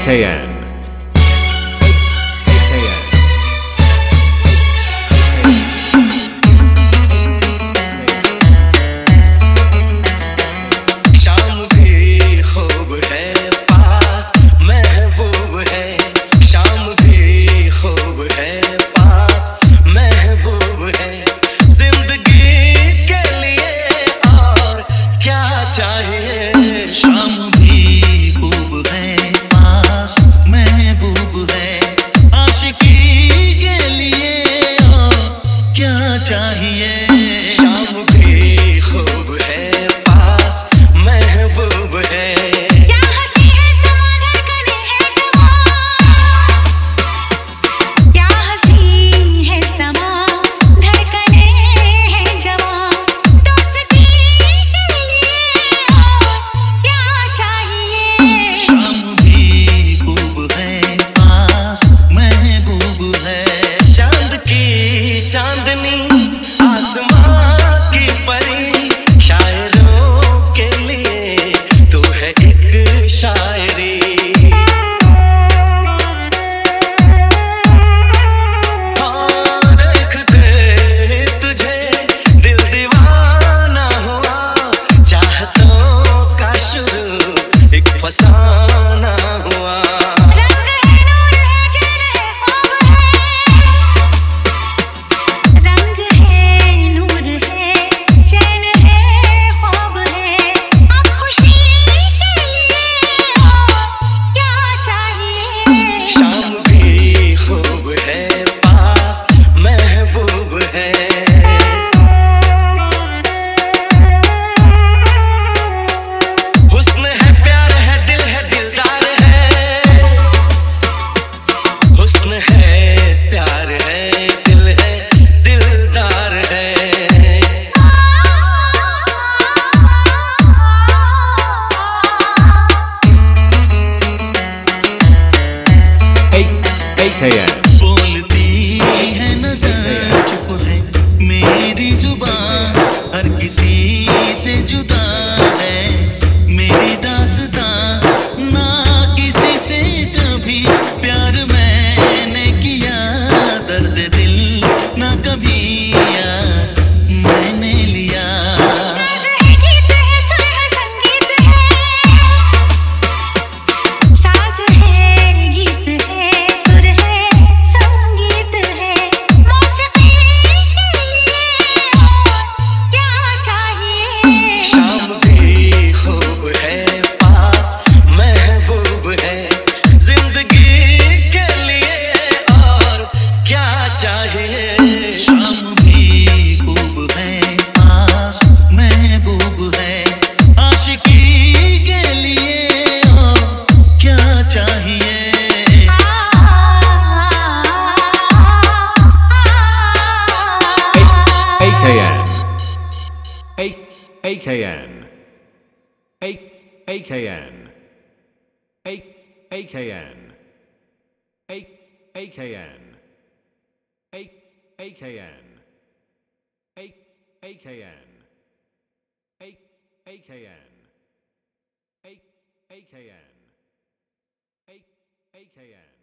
AKN. शाम भी खूब है पास महबूब है, शाम भी खूब है पास महबूब है, जिंदगी के लिए और क्या चाहिए। शाम भी खूब है पास महबूब है, आशिकी के लिए और क्या चाहिए। शाम भी खूब है पास महबूब है, क्या हंसी है समा धड़कने है जवां, क्या हंसी है समा धड़कने है जवां, दोस्ती के लिए और क्या चाहिए। शाम भी खूब है पास महबूब है, चांद की चांदनी आसमां की परी, शायरों के लिए तू है एक शायरी। हाँ, देखते तुझे दिल दीवाना हुआ, चाहतों का शुरू एक फसाना हुआ। रंग है नूर है चैन है ख्वाब है, रंग है नूर है चैन है ख्वाब है, अब खुशी के लिए और क्या चाहिए। शाम भी खूब है पास महबूब है, हुस्न है प्यार है दिल है दिलदार है, हुस्न है प्यार है दिल है दिलदार है। AKN. बोलती है नजर चुप है मेरी जुबान, हर किसी से जुदा है मेरी दास्तां, ना किसी से कभी प्यार मैंने किया, दर्द दिल ना कभी यार मैंने लिया। साज है गीत है सुर है संगीत है, साज है गीत है सुर है संगीत है, मौसीकी के लिए और क्या चाहिए। शाम भी खूब है पास महबूब है, जिंदगी के लिए और क्या चाहिए। शाम भी खूब है पास महबूब है, आशिकी के लिए और क्या चाहिए। AKN. AKN. AKN. AKN. AKN. AKN. AKN. AKN. AKN. AKN.